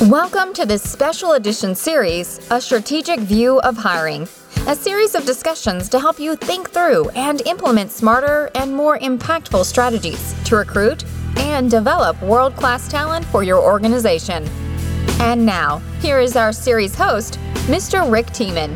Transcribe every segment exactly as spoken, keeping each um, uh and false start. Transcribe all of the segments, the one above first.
Welcome to this special edition series, A Strategic View of Hiring, a series of discussions to help you think through and implement smarter and more impactful strategies to recruit and develop world-class talent for your organization. And now, here is our series host, Mister Rick Tiemann.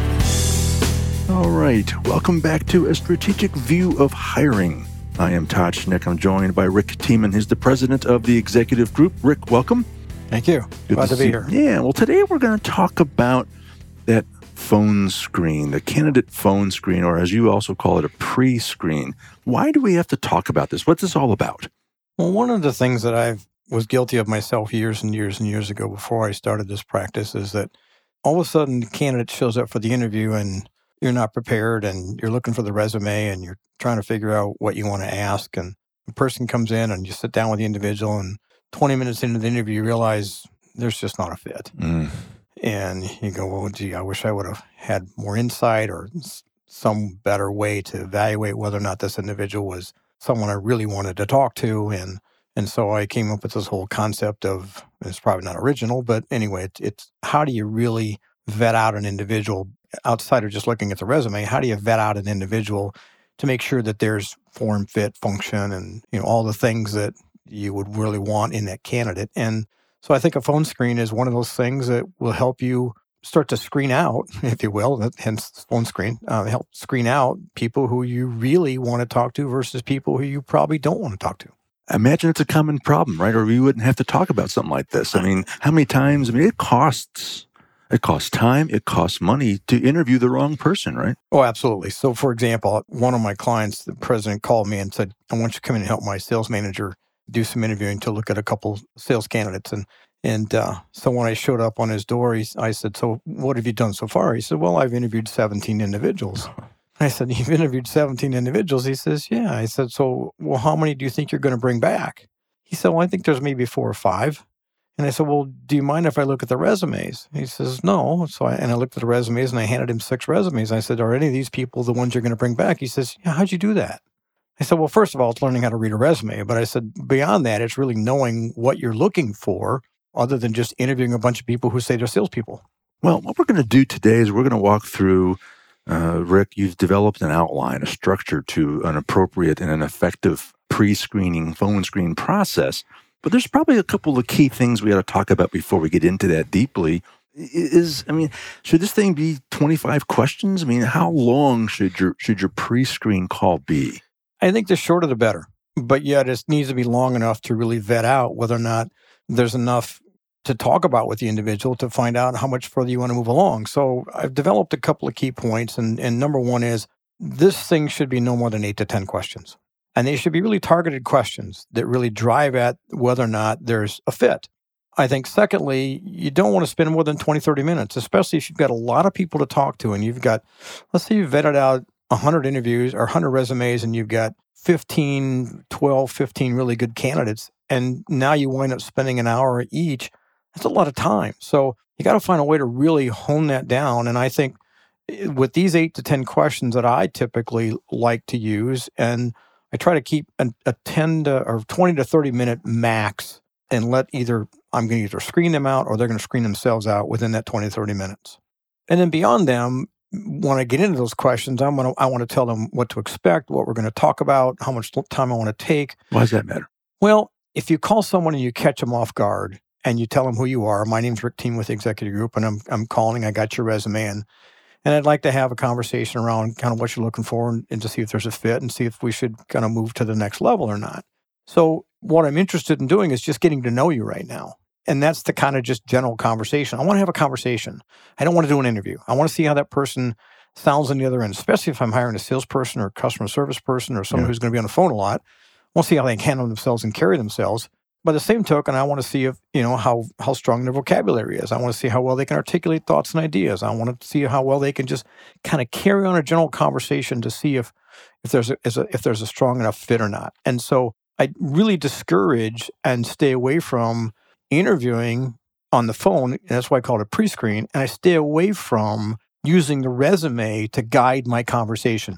All right, welcome back to A Strategic View of Hiring. I am Todd Schnick. I'm joined by Rick Tiemann. He's the president of the executive group. Rick, welcome. Thank you. Good Glad to, to be see- here. Yeah, well, today we're going to talk about that phone screen, the candidate phone screen, or as you also call it, a pre-screen. Why do we have to talk about this? What's this all about? Well, one of the things that I was guilty of myself years and years and years ago before I started this practice is that all of a sudden the candidate shows up for the interview and you're not prepared and you're looking for the resume and you're trying to figure out what you want to ask. And the person comes in and you sit down with the individual and twenty minutes into the interview, you realize there's just not a fit. Mm. And you go, well, gee, I wish I would have had more insight or s- some better way to evaluate whether or not this individual was someone I really wanted to talk to. And and so I came up with this whole concept of, it's probably not original, but anyway, it, it's how do you really vet out an individual outside of just looking at the resume? How do you vet out an individual to make sure that there's form, fit, function, and you know all the things that you would really want in that candidate? And so I think a phone screen is one of those things that will help you start to screen out, if you will, hence phone screen, uh, help screen out people who you really want to talk to versus people who you probably don't want to talk to. Imagine it's a common problem, right? Or we wouldn't have to talk about something like this. I mean, how many times, I mean, it costs, it costs time, it costs money to interview the wrong person, right? Oh, absolutely. So for example, one of my clients, the president called me and said, I want you to come in and help my sales manager do some interviewing to look at a couple sales candidates. And and uh, so when I showed up on his door, he, I said, so what have you done so far? He said, well, I've interviewed seventeen individuals. I said, you've interviewed seventeen individuals? He says, yeah. I said, so, well, how many do you think you're going to bring back? He said, well, I think there's maybe four or five. And I said, well, do you mind if I look at the resumes? He says, no. So I, and I looked at the resumes and I handed him six resumes. I said, are any of these people the ones you're going to bring back? He says, yeah, how'd you do that? I said, well, first of all, it's learning how to read a resume. But I said, beyond that, it's really knowing what you're looking for other than just interviewing a bunch of people who say they're salespeople. Well, what we're going to do today is we're going to walk through, uh, Rick, you've developed an outline, a structure to an appropriate and an effective pre-screening phone screen process. But there's probably a couple of key things we ought to talk about before we get into that deeply. Is, I mean, should this thing be twenty-five questions? I mean, how long should your should your pre-screen call be? I think the shorter the better, but yet it needs to be long enough to really vet out whether or not there's enough to talk about with the individual to find out how much further you want to move along. So I've developed a couple of key points, and, and number one is this thing should be no more than eight to ten questions. And they should be really targeted questions that really drive at whether or not there's a fit. I think secondly, you don't want to spend more than twenty, thirty minutes, especially if you've got a lot of people to talk to and you've got, let's say you've vetted out one hundred interviews or one hundred resumes and you've got fifteen, twelve, fifteen really good candidates, and now you wind up spending an hour each. That's a lot of time. So you got to find a way to really hone that down. And I think with these eight to ten questions that I typically like to use, and I try to keep a, a ten to or twenty to thirty minute max and let either, I'm going to either screen them out or they're going to screen themselves out within that twenty to thirty minutes. And then beyond them, when I get into those questions, I'm gonna, I want to tell them what to expect, what we're going to talk about, how much time I want to take. Why does that matter? Well, if you call someone and you catch them off guard and you tell them who you are, my name's Rick Tiemann with the Executive Group, and I'm I'm calling, I got your resume in, and I'd like to have a conversation around kind of what you're looking for and, and to see if there's a fit and see if we should kind of move to the next level or not. So what I'm interested in doing is just getting to know you right now. And that's the kind of just general conversation. I want to have a conversation. I don't want to do an interview. I want to see how that person sounds on the other end, especially if I'm hiring a salesperson or a customer service person or someone Yeah. who's going to be on the phone a lot. I want to see how they can handle themselves and carry themselves. By the same token, I want to see if, you know, how, how strong their vocabulary is. I want to see how well they can articulate thoughts and ideas. I want to see how well they can just kind of carry on a general conversation to see if, if there's a, is a, if there's a strong enough fit or not. And so I really discourage and stay away from interviewing on the phone, and that's why I call it a pre-screen, and I stay away from using the resume to guide my conversation.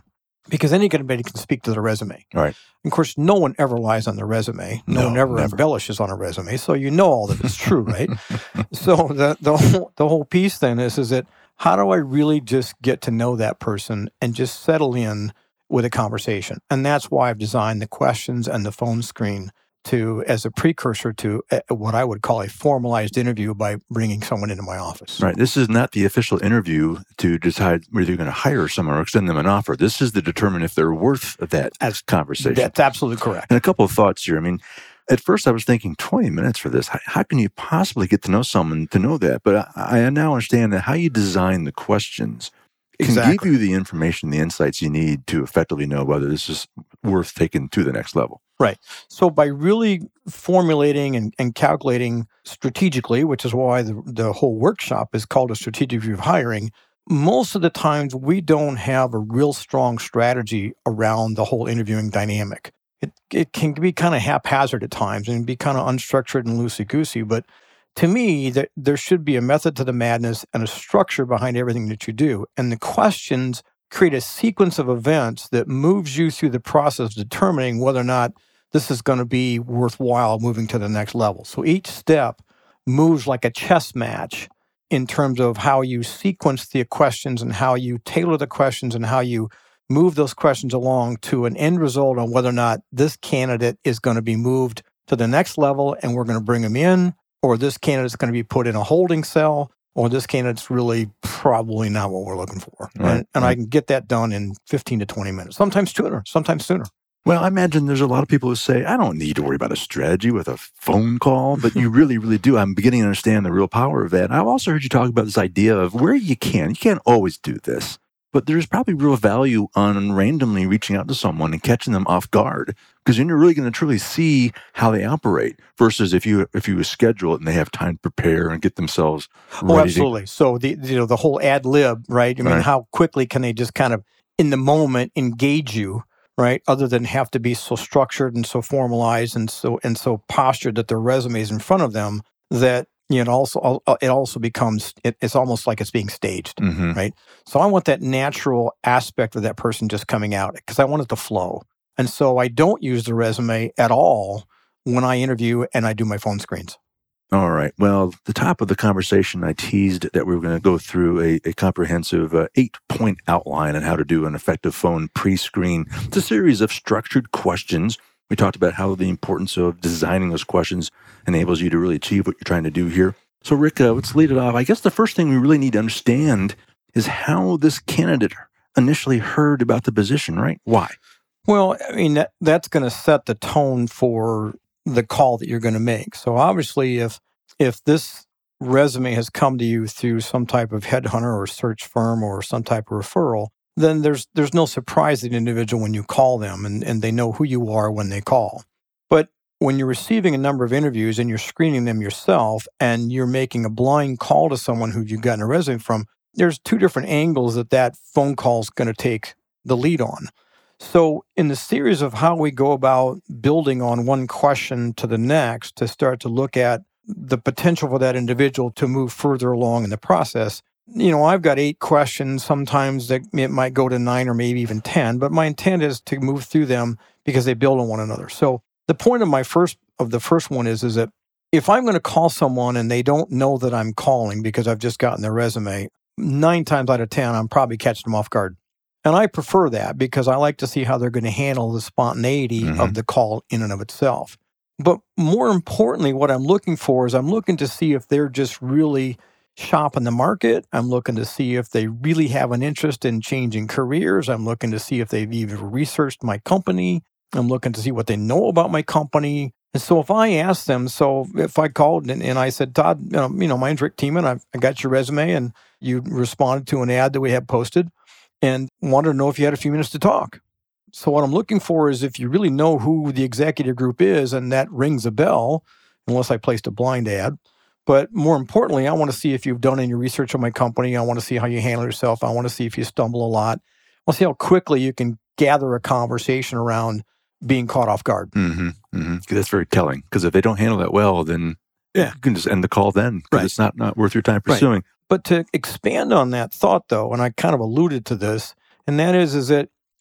because anybody can speak to their resume. All right. Of course, no one ever lies on their resume. No, no one ever never. embellishes on a resume. So you know all that is true, right? So the the whole, the whole piece then is, is that how do I really just get to know that person and just settle in with a conversation? And that's why I've designed the questions and the phone screen to as a precursor to a, what I would call a formalized interview by bringing someone into my office. Right. This is not the official interview to decide whether you're going to hire someone or extend them an offer. This is to determine if they're worth that As, conversation. That's absolutely correct. And a couple of thoughts here. I mean, at first I was thinking twenty minutes for this. How, how can you possibly get to know someone to know that? But I, I now understand that how you design the questions can exactly. give you the information, the insights you need to effectively know whether this is worth taking to the next level. Right. So by really formulating and, and calculating strategically, which is why the, the whole workshop is called a strategic view of hiring, most of the times we don't have a real strong strategy around the whole interviewing dynamic. It it can be kind of haphazard at times and be kind of unstructured and loosey-goosey, but to me, that there should be a method to the madness and a structure behind everything that you do. And the questions create a sequence of events that moves you through the process of determining whether or not this is going to be worthwhile moving to the next level. So each step moves like a chess match in terms of how you sequence the questions and how you tailor the questions and how you move those questions along to an end result on whether or not this candidate is going to be moved to the next level and we're going to bring them in, or this candidate is going to be put in a holding cell, or this candidate's really probably not what we're looking for. Right, and and right. I can get that done in fifteen to twenty minutes, sometimes sooner, sometimes sooner. Well, I imagine there's a lot of people who say, I don't need to worry about a strategy with a phone call, but you really, really do. I'm beginning to understand the real power of that. I've also heard you talk about this idea of where you can. You can't always do this, but there's probably real value on randomly reaching out to someone and catching them off guard, because then you're really going to truly see how they operate versus if you if you schedule it and they have time to prepare and get themselves ready. Oh, absolutely. To... So the you know the whole ad lib, right? I mean, right. How quickly can they just kind of in the moment engage you? Right, other than have to be so structured and so formalized and so and so postured that their resume is in front of them, that you know also it also becomes it, it's almost like it's being staged, mm-hmm. right? So I want that natural aspect of that person just coming out because I want it to flow, and so I don't use the resume at all when I interview and I do my phone screens. All right. Well, the top of the conversation, I teased that we were going to go through a, a comprehensive uh, eight-point outline on how to do an effective phone pre-screen. It's a series of structured questions. We talked about how the importance of designing those questions enables you to really achieve what you're trying to do here. So, Rick, uh, let's lead it off. I guess the first thing we really need to understand is how this candidate initially heard about the position, right? Why? Well, I mean, that, that's going to set the tone for the call that you're going to make. So obviously, if if this resume has come to you through some type of headhunter or search firm or some type of referral, then there's there's no surprise to the individual when you call them and, and they know who you are when they call. But when you're receiving a number of interviews and you're screening them yourself and you're making a blind call to someone who you've gotten a resume from, there's two different angles that that phone call is going to take the lead on. So in the series of how we go about building on one question to the next to start to look at the potential for that individual to move further along in the process, you know, I've got eight questions. Sometimes it might go to nine or maybe even ten, but my intent is to move through them because they build on one another. So the point of my first of the first one is, is that if I'm going to call someone and they don't know that I'm calling because I've just gotten their resume, nine times out of ten, I'm probably catching them off guard. And I prefer that because I like to see how they're going to handle the spontaneity mm-hmm. of the call in and of itself. But more importantly, what I'm looking for is I'm looking to see if they're just really shopping the market. I'm looking to see if they really have an interest in changing careers. I'm looking to see if they've even researched my company. I'm looking to see what they know about my company. And so if I ask them, so if I called and, and I said, Todd, you know, you know my name's Rick Tiemann, I've, I got your resume and you responded to an ad that we have posted, and wanted to know if you had a few minutes to talk. So what I'm looking for is if you really know who the executive group is, and that rings a bell, unless I placed a blind ad. But more importantly, I want to see if you've done any research on my company. I want to see how you handle yourself. I want to see if you stumble a lot. I want to see how quickly you can gather a conversation around being caught off guard. Mm-hmm, mm-hmm. That's very telling, because if they don't handle that well, then yeah. you can just end the call then, because right. it's not, not worth your time pursuing. Right. But to expand on that thought, though, and I kind of alluded to this, and that is, is that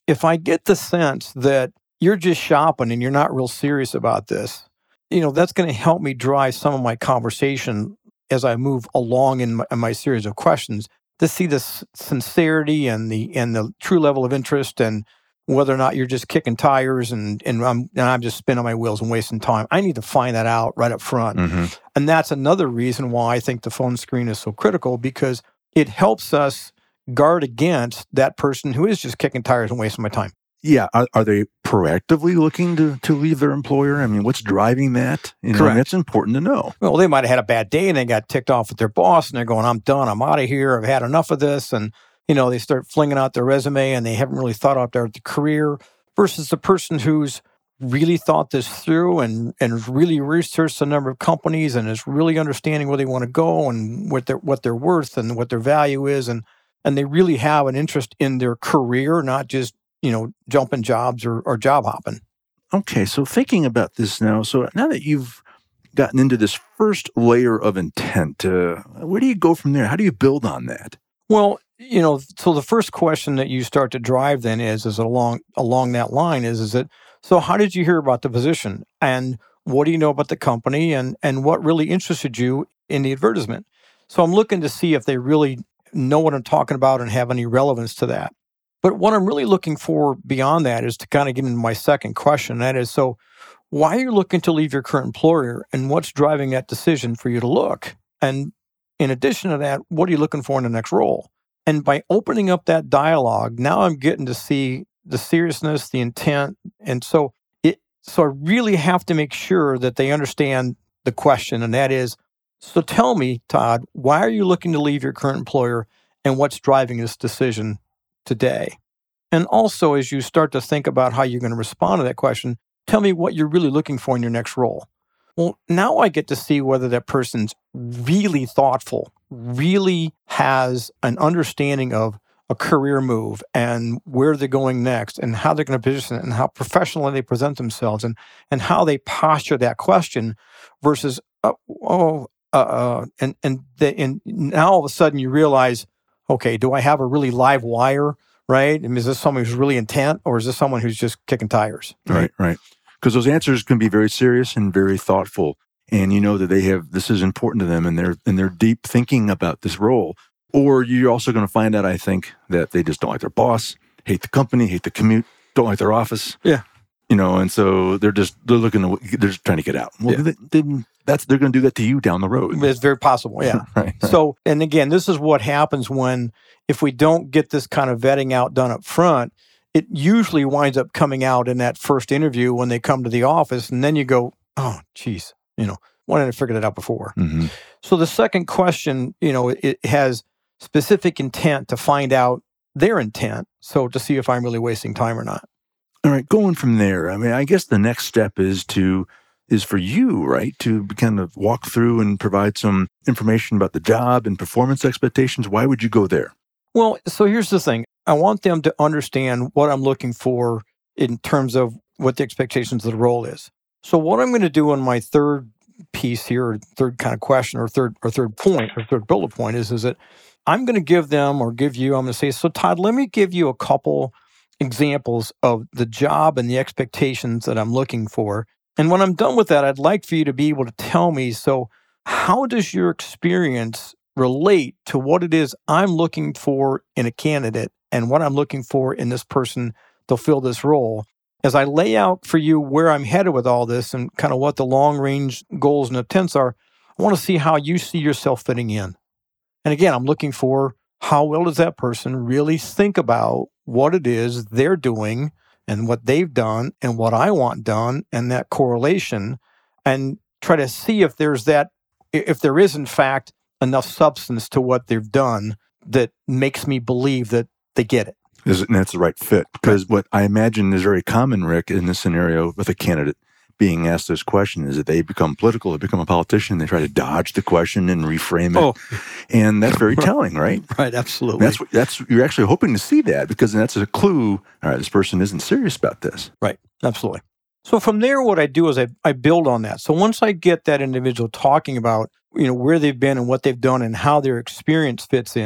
if I get the sense that you're just shopping and you're not real serious about this, you know, that's going to help me drive some of my conversation as I move along in my, in my series of questions to see the s- sincerity and the and the true level of interest, and whether or not you're just kicking tires and and I'm and I'm just spinning my wheels and wasting time. I need to find that out right up front. Mm-hmm. And that's another reason why I think the phone screen is so critical, because it helps us guard against that person who is just kicking tires and wasting my time. Yeah. Are, are they proactively looking to, to leave their employer? I mean, what's driving that? You know, Correct. and that's important to know. Well, they might have had a bad day and they got ticked off with their boss and they're going, I'm done. I'm out of here. I've had enough of this. And, you know, they start flinging out their resume and they haven't really thought out their career, versus the person who's really thought this through and, and really researched a number of companies and is really understanding where they want to go and what they're, what they're worth and what their value is. And, and they really have an interest in their career, not just, you know, jumping jobs or, or job hopping. Okay, so thinking about this now, so now that you've gotten into this first layer of intent, uh, where do you go from there? How do you build on that? Well, you know, so the first question that you start to drive then is, is along along that line is, is it, so how did you hear about the position? And what do you know about the company? And, and what really interested you in the advertisement? So I'm looking to see if they really know what I'm talking about and have any relevance to that. But what I'm really looking for beyond that is to kind of get into my second question. That is, so why are you looking to leave your current employer and what's driving that decision for you to look? And in addition to that, what are you looking for in the next role? And by opening up that dialogue, now I'm getting to see the seriousness, the intent. And so it, so I really have to make sure that they understand the question. And that is, so tell me, Todd, why are you looking to leave your current employer and what's driving this decision today? And also, as you start to think about how you're going to respond to that question, tell me what you're really looking for in your next role. Well, now I get to see whether that person's really thoughtful, really has an understanding of a career move and where they're going next and how they're going to position it and how professionally they present themselves and, and how they posture that question versus, uh, oh, uh, uh, and, and, the, and now all of a sudden you realize, okay, do I have a really live wire, right? I mean, is this someone who's really intent, or is this someone who's just kicking tires? Right, right. Because those answers can be very serious and very thoughtful. And you know that they have, this is important to them and they're, and they're deep thinking about this role. Or you're also going to find out, I think, that they just don't like their boss, hate the company, hate the commute, don't like their office. Yeah. You know, and so they're just, they're looking to, they're just trying to get out. Well, Yeah. they, they, that's, they're going to do that to you down the road. It's very possible, yeah. right, right. So, and again, this is what happens when, if we don't get this kind of vetting out done up front, it usually winds up coming out in that first interview when they come to the office. And then you go, oh, geez, you know, why didn't I figure that out before? Mm-hmm. So the second question, you know, it has specific intent to find out their intent. So to see if I'm really wasting time or not. All right, going from there, I mean, I guess the next step is to, is for you, right, to kind of walk through and provide some information about the job and performance expectations. Why would you go there? Well, so here's the thing. I want them to understand what I'm looking for in terms of what the expectations of the role is. So what I'm going to do on my third piece here, or third kind of question, or third or third point, or third bullet point is, is that I'm going to give them or give you, I'm going to say, so Todd, let me give you a couple examples of the job and the expectations that I'm looking for. And when I'm done with that, I'd like for you to be able to tell me, so how does your experience relate to what it is I'm looking for in a candidate and what I'm looking for in this person to fill this role? As I lay out for you where I'm headed with all this and kind of what the long-range goals and intents are, I want to see how you see yourself fitting in. And again, I'm looking for how well does that person really think about what it is they're doing and what they've done and what I want done and that correlation, and try to see if there's that, if there is in fact enough substance to what they've done that makes me believe that they get it. Is it, and that's the right fit. Because what I imagine is very common, Rick, in this scenario with a candidate being asked this question is that they become political, they become a politician, they try to dodge the question and reframe it. Oh. And that's very telling, right? Right, absolutely. That's that's you're actually hoping to see that, because that's a clue, all right, this person isn't serious about this. Right, absolutely. So from there, what I do is I, I build on that. So once I get that individual talking about, you know, where they've been and what they've done and how their experience fits in,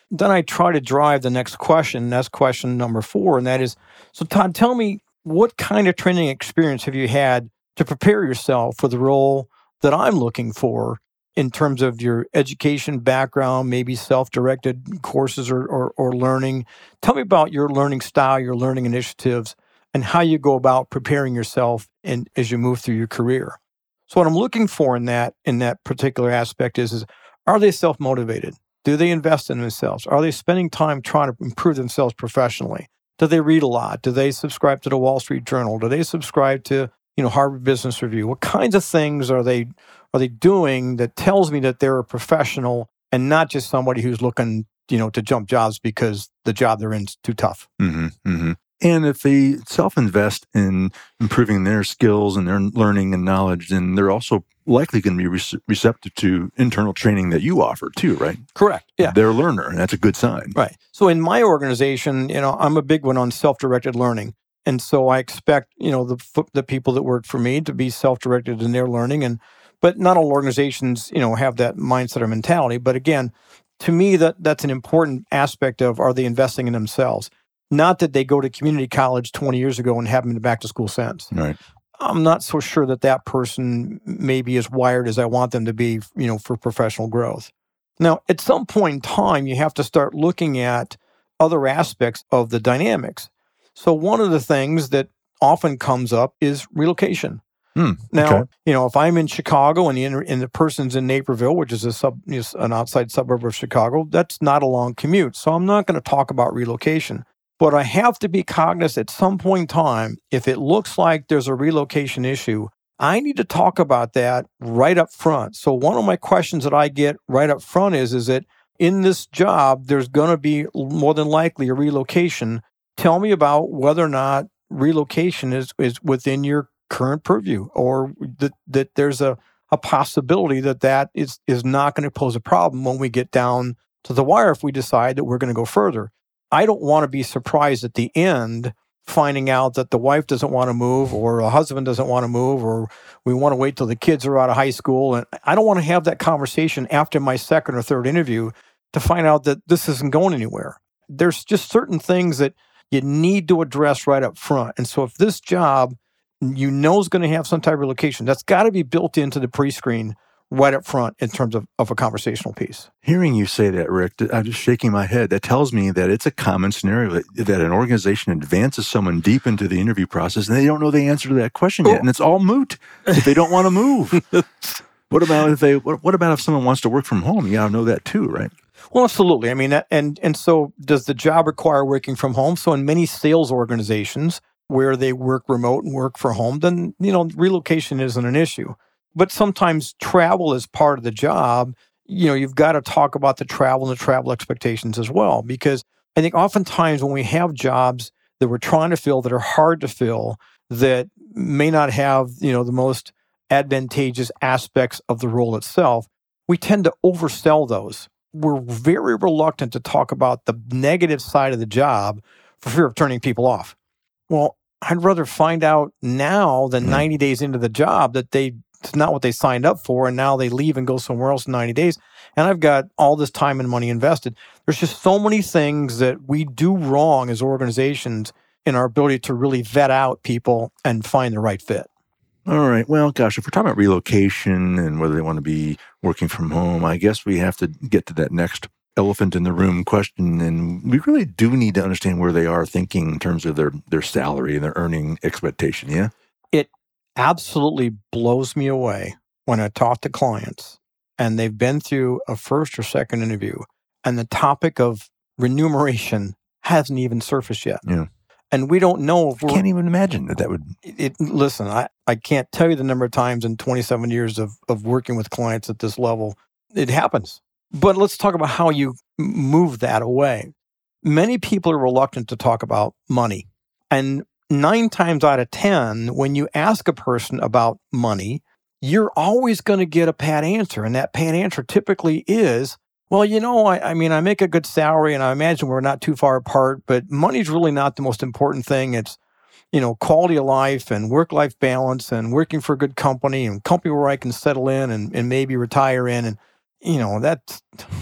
then I try to drive the next question. That's question number four. And that is, so Todd, tell me, what kind of training experience have you had to prepare yourself for the role that I'm looking for in terms of your education background, maybe self-directed courses or, or, or learning? Tell me about your learning style, your learning initiatives, and how you go about preparing yourself in, as you move through your career. So what I'm looking for in that in that particular aspect is, is are they self-motivated? Do they invest in themselves? Are they spending time trying to improve themselves professionally? Do they read a lot? Do they subscribe to the Wall Street Journal? Do they subscribe to, you know, Harvard Business Review? What kinds of things are they are they doing that tells me that they're a professional and not just somebody who's looking, you know, to jump jobs because the job they're in is too tough? Mm-hmm, mm-hmm. And if they self-invest in improving their skills and their learning and knowledge, then they're also likely going to be re- receptive to internal training that you offer too, right? Correct. Yeah. They're a learner, and that's a good sign. Right. So in my organization, you know, I'm a big one on self-directed learning. And so I expect, you know, the the people that work for me to be self-directed in their learning. And but not all organizations, you know, have that mindset or mentality. But again, to me, that that's an important aspect of, are they investing in themselves? Not that they go to community college twenty years ago and haven't been back to school since. Right. I'm not so sure that that person may be as wired as I want them to be, you know, for professional growth. Now, at some point in time, you have to start looking at other aspects of the dynamics. So one of the things that often comes up is relocation. Hmm, now, okay. you know, if I'm in Chicago and the, and the person's in Naperville, which is a sub, you know, an outside suburb of Chicago, that's not a long commute. So I'm not going to talk about relocation. But I have to be cognizant at some point in time, if it looks like there's a relocation issue, I need to talk about that right up front. So one of my questions that I get right up front is, is that in this job, there's going to be more than likely a relocation. Tell me about whether or not relocation is, is within your current purview, or that, that there's a, a possibility that that is, is not going to pose a problem when we get down to the wire if we decide that we're going to go further. I don't want to be surprised at the end finding out that the wife doesn't want to move, or a husband doesn't want to move, or we want to wait till the kids are out of high school. And I don't want to have that conversation after my second or third interview to find out that this isn't going anywhere. There's just certain things that you need to address right up front. And so if this job, you know, is going to have some type of relocation, that's got to be built into the pre-screen right up front in terms of, of a conversational piece. Hearing you say that, Rick, I'm just shaking my head. That tells me that it's a common scenario that, that an organization advances someone deep into the interview process and they don't know the answer to that question yet, and it's all moot if they don't want to move. What about if they? What, what about if someone wants to work from home? You got to know that too, right? Well, absolutely. I mean, that, and and so does the job require working from home? So in many sales organizations where they work remote and work from home, then, you know, relocation isn't an issue. But sometimes travel is part of the job. You know, you've got to talk about the travel and the travel expectations as well, because I think oftentimes when we have jobs that we're trying to fill that are hard to fill, that may not have, you know, the most advantageous aspects of the role itself, we tend to oversell those. We're very reluctant to talk about the negative side of the job for fear of turning people off. Well, I'd rather find out now than ninety days into the job that they it's not what they signed up for, and now they leave and go somewhere else in ninety days. And I've got all this time and money invested. There's just so many things that we do wrong as organizations in our ability to really vet out people and find the right fit. All right. Well, gosh, if we're talking about relocation and whether they want to be working from home, I guess we have to get to that next elephant in the room question. And we really do need to understand where they are thinking in terms of their, their salary and their earning expectation, yeah? It absolutely blows me away when I talk to clients and they've been through a first or second interview and the topic of remuneration hasn't even surfaced yet. Yeah. And we don't know if I we're... can't even imagine that that would... It, listen, I, I can't tell you the number of times in twenty-seven years of, of working with clients at this level, it happens. But let's talk about how you move that away. Many people are reluctant to talk about money. And nine times out of ten, when you ask a person about money, you're always going to get a pat answer. And that pat answer typically is, well, you know, I, I mean, I make a good salary and I imagine we're not too far apart, but money's really not the most important thing. It's, you know, quality of life and work-life balance and working for a good company and company where I can settle in and, and maybe retire in. And, you know, that's,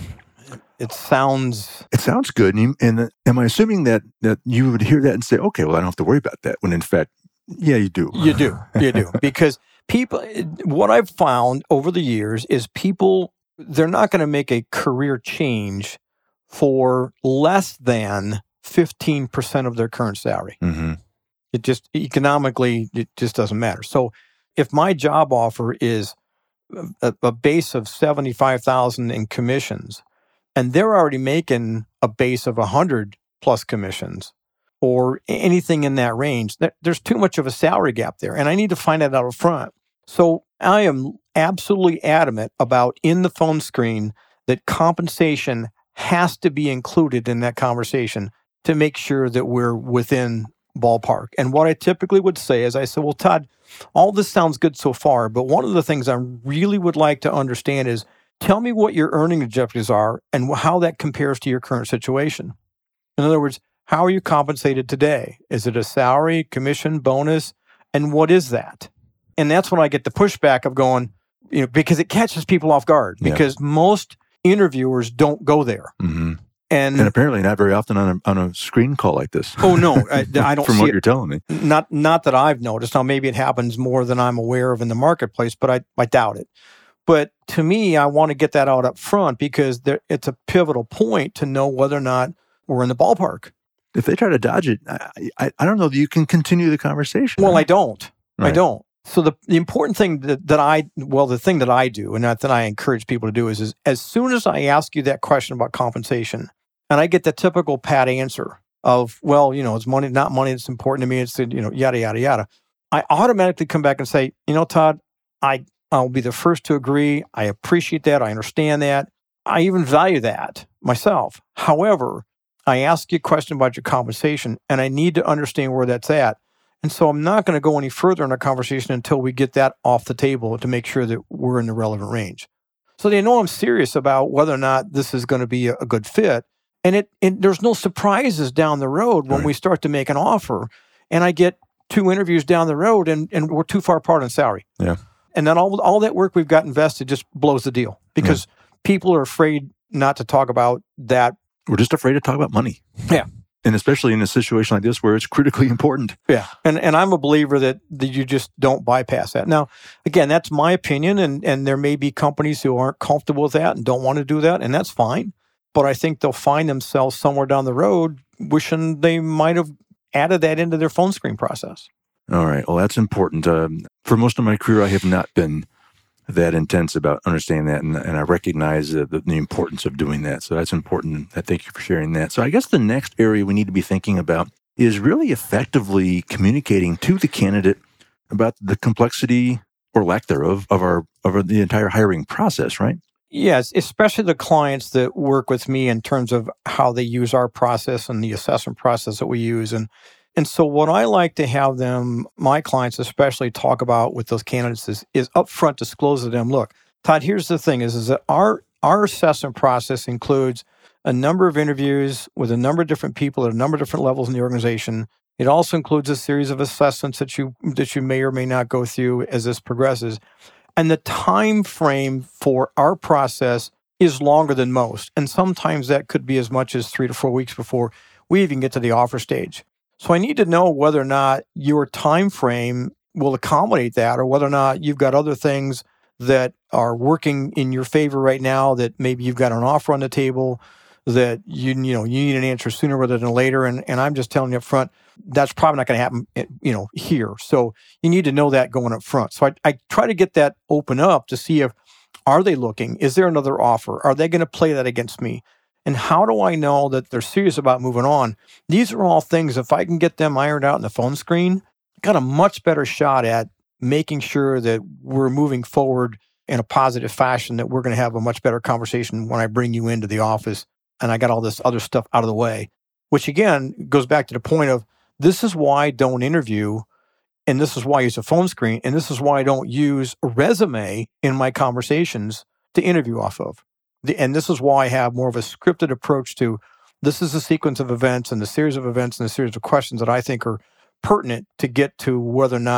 it sounds... It sounds good. And, you, and am I assuming that, that you would hear that and say, okay, well, I don't have to worry about that, when in fact, yeah, you do. You do. You do. Because people, what I've found over the years is people, they're not going to make a career change for less than fifteen percent of their current salary. Mm-hmm. It just, economically, it just doesn't matter. So if my job offer is a, a base of seventy-five thousand in commissions, and they're already making a base of one hundred plus commissions, or anything in that range, there's too much of a salary gap there. And I need to find that out up front. So I am absolutely adamant about, in the phone screen, that compensation has to be included in that conversation to make sure that we're within ballpark. And what I typically would say is, I said, well, Todd, all this sounds good so far, but one of the things I really would like to understand is, tell me what your earning objectives are and how that compares to your current situation. In other words, how are you compensated today? Is it a salary, commission, bonus? And what is that? And that's when I get the pushback of going, you know, because it catches people off guard, because yeah. most interviewers don't go there. Mm-hmm. And, and apparently not very often on a, on a screen call like this. Oh, no, I, I don't From see what it. You're telling me. Not not that I've noticed. Now, maybe it happens more than I'm aware of in the marketplace, but I, I doubt it. But to me, I want to get that out up front, because there, it's a pivotal point to know whether or not we're in the ballpark. If they try to dodge it, I, I, I don't know that you can continue the conversation. Well, right? I don't. Right. I don't. So the, the important thing that, that I, well, the thing that I do, and that, that I encourage people to do is, is, as soon as I ask you that question about compensation, and I get the typical pat answer of, well, you know, it's money, not money that's important to me, it's, you know, yada, yada, yada, I automatically come back and say, you know, Todd, I, I'll be the first to agree. I appreciate that. I understand that. I even value that myself. However, I ask you a question about your compensation, and I need to understand where that's at. And so I'm not going to go any further in our conversation until we get that off the table to make sure that we're in the relevant range. So they know I'm serious about whether or not this is going to be a, a good fit. And it, it there's no surprises down the road when right. we start to make an offer. And I get two interviews down the road, and, and we're too far apart on salary. Yeah. And then all all that work we've got invested just blows the deal, because yeah. people are afraid not to talk about that. We're just afraid to talk about money. Yeah. And especially in a situation like this where it's critically important. Yeah. And and I'm a believer that, that you just don't bypass that. Now, again, that's my opinion, and, and there may be companies who aren't comfortable with that and don't want to do that, and that's fine. But I think they'll find themselves somewhere down the road wishing they might have added that into their phone screen process. All right. Well, that's important. Um, for most of my career, I have not been that intense about understanding that, and, and I recognize uh, the, the importance of doing that. So that's important. I thank you for sharing that. So I guess the next area we need to be thinking about is really effectively communicating to the candidate about the complexity or lack thereof of our of our, the entire hiring process, right? Yes, especially the clients that work with me in terms of how they use our process and the assessment process that we use. And And so what I like to have them, my clients especially, talk about with those candidates is, is upfront disclose to them, look, Todd, here's the thing, is, is that our, our assessment process includes a number of interviews with a number of different people at a number of different levels in the organization. It also includes a series of assessments that you that you may or may not go through as this progresses. And the time frame for our process is longer than most. And sometimes that could be as much as three to four weeks before we even get to the offer stage. So I need to know whether or not your time frame will accommodate that, or whether or not you've got other things that are working in your favor right now, that maybe you've got an offer on the table that you you know you need an answer sooner rather than later. And, and I'm just telling you up front, that's probably not going to happen, you know, here. So you need to know that going up front. So I, I try to get that open up to see if, are they looking? Is there another offer? Are they going to play that against me? And how do I know that they're serious about moving on? These are all things, if I can get them ironed out in the phone screen, got a much better shot at making sure that we're moving forward in a positive fashion, that we're going to have a much better conversation when I bring you into the office and I got all this other stuff out of the way. Which again, goes back to the point of, this is why I don't interview, and this is why I use a phone screen, and this is why I don't use a resume in my conversations to interview off of. The, and this is why I have more of a scripted approach to, this is a sequence of events and the series of events and the series of questions that I think are pertinent to get to whether or not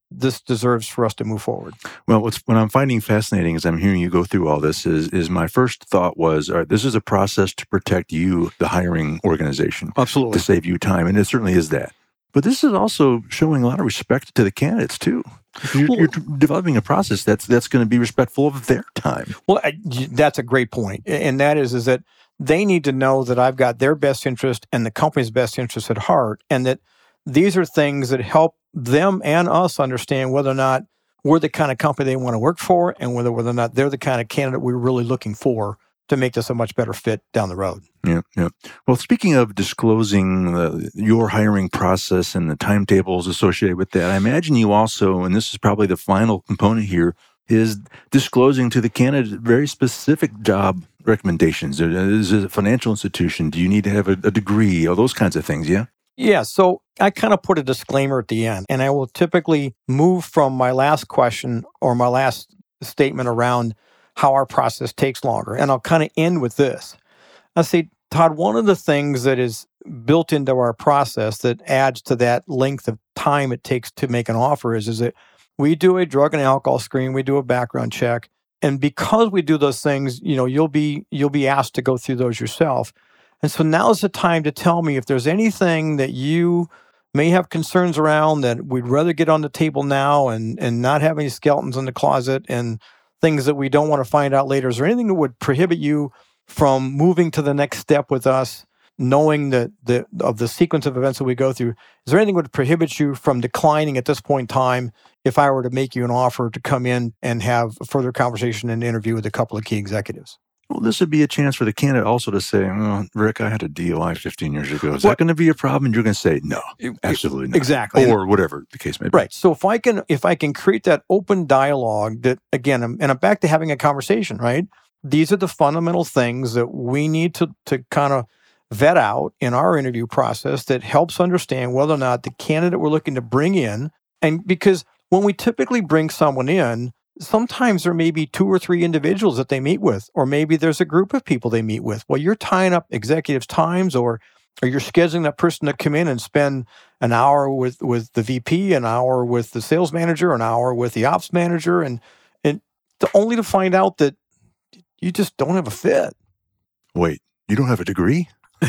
this deserves for us to move forward. Well, what's, what I'm finding fascinating as I'm hearing you go through all this is, is my first thought was, all right, this is a process to protect you, the hiring organization. Absolutely. To save you time, and it certainly is that. But this is also showing a lot of respect to the candidates, too. You're, well, you're developing a process that's that's going to be respectful of their time. Well, I, that's a great point. And that is, is that they need to know that I've got their best interest and the company's best interest at heart, and that these are things that help them and us understand whether or not we're the kind of company they want to work for, and whether, whether or not they're the kind of candidate we're really looking for to make this a much better fit down the road. Yeah, yeah. Well, speaking of disclosing uh, your hiring process and the timetables associated with that, I imagine you also, and this is probably the final component here, is disclosing to the candidate very specific job recommendations. Is it a financial institution? Do you need to have a, a degree? All those kinds of things, yeah? Yeah, so I kind of put a disclaimer at the end, and I will typically move from my last question or my last statement around how our process takes longer. And I'll kind of end with this. I'll say, Todd, one of the things that is built into our process that adds to that length of time it takes to make an offer is, is that we do a drug and alcohol screen, we do a background check. And because we do those things, you know, you'll be you'll be asked to go through those yourself. And so now's the time to tell me if there's anything that you may have concerns around that we'd rather get on the table now and, and not have any skeletons in the closet and things that we don't want to find out later. Is there anything that would prohibit you from moving to the next step with us, knowing that the of the sequence of events that we go through? Is there anything that would prohibit you from declining at this point in time if I were to make you an offer to come in and have a further conversation and interview with a couple of key executives? Well, this would be a chance for the candidate also to say, oh, Rick, I had a D O I fifteen years ago. Is well, that going to be a problem? And you're going to say, no, absolutely not. Exactly. Or whatever the case may be. Right. So if I can if I can create that open dialogue that, again, I'm, and I'm back to having a conversation, right? These are the fundamental things that we need to, to kind of vet out in our interview process that helps understand whether or not the candidate we're looking to bring in, and because when we typically bring someone in, sometimes there may be two or three individuals that they meet with, or maybe there's a group of people they meet with. Well, you're tying up executives' times, or or you're scheduling that person to come in and spend an hour with, with the V P, an hour with the sales manager, an hour with the ops manager, and and to, only to find out that you just don't have a fit. Wait, you don't have a degree?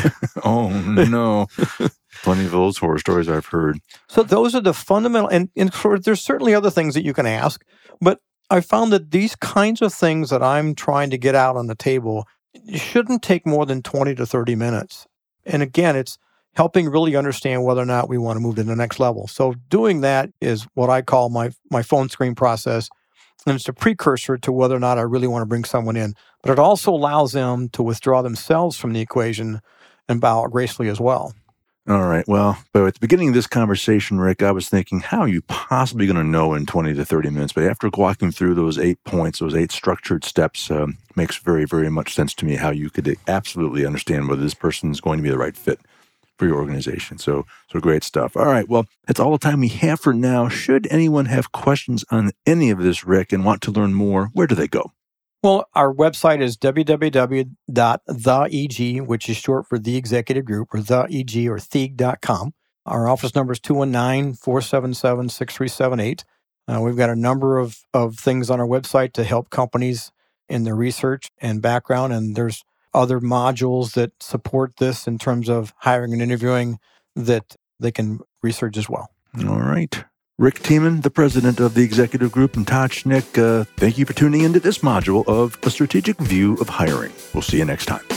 Oh, no. Plenty of those horror stories I've heard. So those are the fundamental, and, and for, there's certainly other things that you can ask, but I found that these kinds of things that I'm trying to get out on the table shouldn't take more than twenty to thirty minutes. And again, it's helping really understand whether or not we want to move to the next level. So doing that is what I call my my phone screen process. And it's a precursor to whether or not I really want to bring someone in. But it also allows them to withdraw themselves from the equation and bow out gracefully as well. All right. Well, but at the beginning of this conversation, Rick, I was thinking, how are you possibly going to know in twenty to thirty minutes? But after walking through those eight points, those eight structured steps, um, makes very, very much sense to me how you could absolutely understand whether this person is going to be the right fit for your organization. So, so great stuff. All right. Well, that's all the time we have for now. Should anyone have questions on any of this, Rick, and want to learn more, where do they go? Well, our website is w w w dot the e g, which is short for The Executive Group, or the e g or thieg dot com. Our office number is two one nine, four seven seven, six three seven eight. Uh, we've got a number of, of things on our website to help companies in their research and background, and there's other modules that support this in terms of hiring and interviewing that they can research as well. All right. Rick Tiemann, the president of the Executive Group, and Todd Schnick, uh, thank you for tuning into this module of A Strategic View of Hiring. We'll see you next time.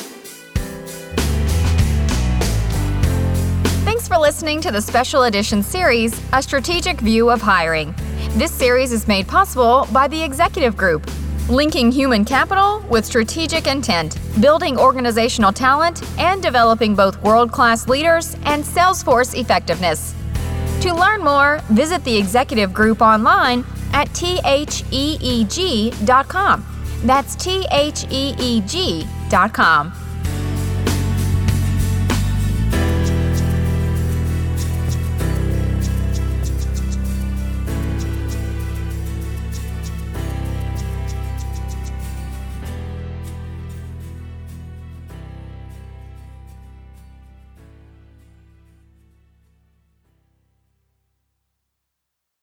Thanks for listening to the special edition series, A Strategic View of Hiring. This series is made possible by the Executive Group, linking human capital with strategic intent, building organizational talent, and developing both world-class leaders and Salesforce effectiveness. To learn more, visit the Executive Group online at theeg dot com. That's T H E E G dot com.